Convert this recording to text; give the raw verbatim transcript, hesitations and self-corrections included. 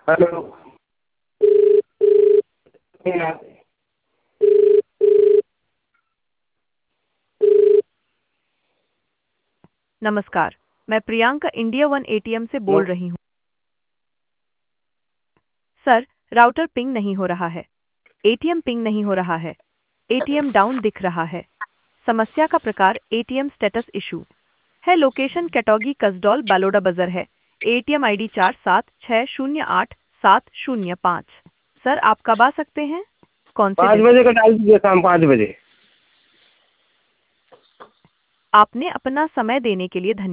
Hello. नमस्कार, मैं Priyanka India one ATM से बोल रही हूँ। सर, राउटर पिंग नहीं हो रहा है। एटीएम पिंग नहीं हो रहा है। एटीएम डाउन दिख रहा है। समस्या का प्रकार एटीएम स्टेटस इशू है। लोकेशन कैटोगी कसडौल बालोडा बाजार है। एटीएम आईडी चार सात छः शून्य आठ सात शून्य पाँच। सर, आप कब आ सकते हैं? कौन से पाँच दिन? बजे का डाल दीजिए, शाम पाँच बजे। आपने अपना समय देने के लिए धन्यवाद।